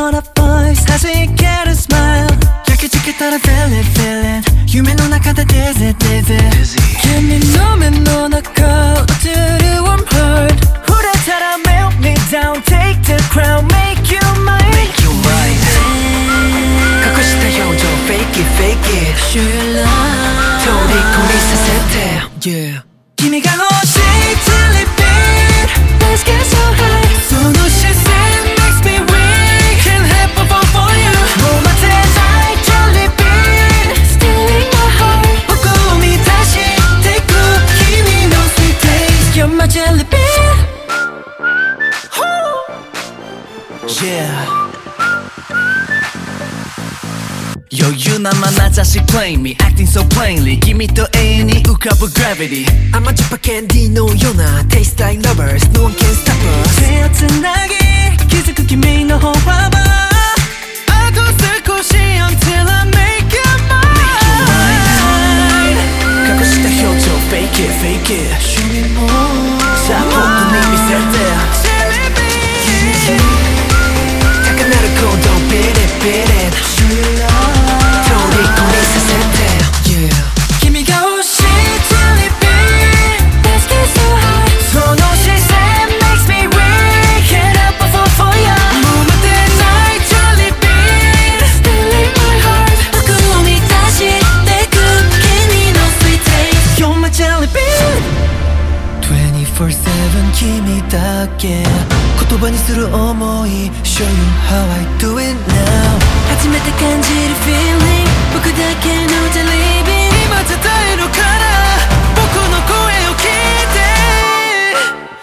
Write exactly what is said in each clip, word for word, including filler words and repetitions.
on a voice 다시 get a smile 이렇게 지켰다는 feeling feeling夢の中で dizzy dizzy君の目の中落ちる warm heart 후레처럼 melt me down take the crown make you mine Make you mine 갖고 싶다表情 fake it fake it Show your love 虜にさせて Yeah 君が欲しい jelly bean Let's get so high その視線 makes me weak Can't help but fall for you もう待てない jelly bean Stealing my heart 僕を満たしてく君の sweet taste You're my jelly bean Yeah 余裕な眼差し playing me acting so plainly 君と永遠に浮かぶ gravity 甘じょっぱキャンディーのような taste like lovers no one can stop us 手をつなぎ気づく君の歩幅あと少し until I make you mine 隠した表情 fake it fake it Show me more さあ僕に見せて jelly bean 高鳴る鼓動 beat it beat it Show your love 虜にさせて Yeah 君が欲しい jelly bean Let's get so high その視線 makes me weak Can't help but fall for you もう待てない jelly bean Stealing my heart 僕を満たしてく君の sweet taste You're my jelly bean twenty-four seven 君だけ言葉にする想い Show you how I do it now 初めて感じる feeling 僕だけの jelly bean 今伝えるから僕の声を聞いて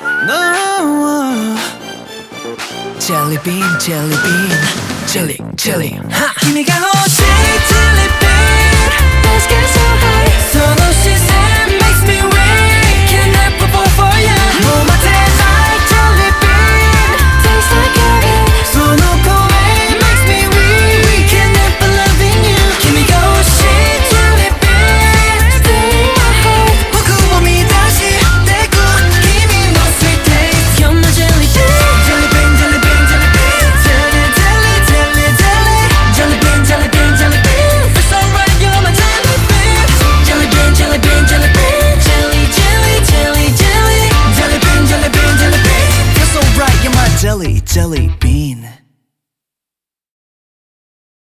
No Jelly bean jelly bean jelly jelly は君が欲しい jelly bean Let's get so high その視線 makes me weak Can't help but fall for you もう待てない jelly bean Tastes like heaven その声 makes me weak We can't help but loving you 君が欲しい jelly bean Stealing my heart 僕を満たしてく君の sweet taste You're my jelly bean jelly bean jelly bean jelly bean jelly jelly jelly jelly jelly bean jelly bean jelly bean It's alright you're my jelly bean jelly bean jelly bean jelly bean jelly jelly jelly jelly jelly bean jelly bean jelly bean Feels so right you're my jelly jelly bean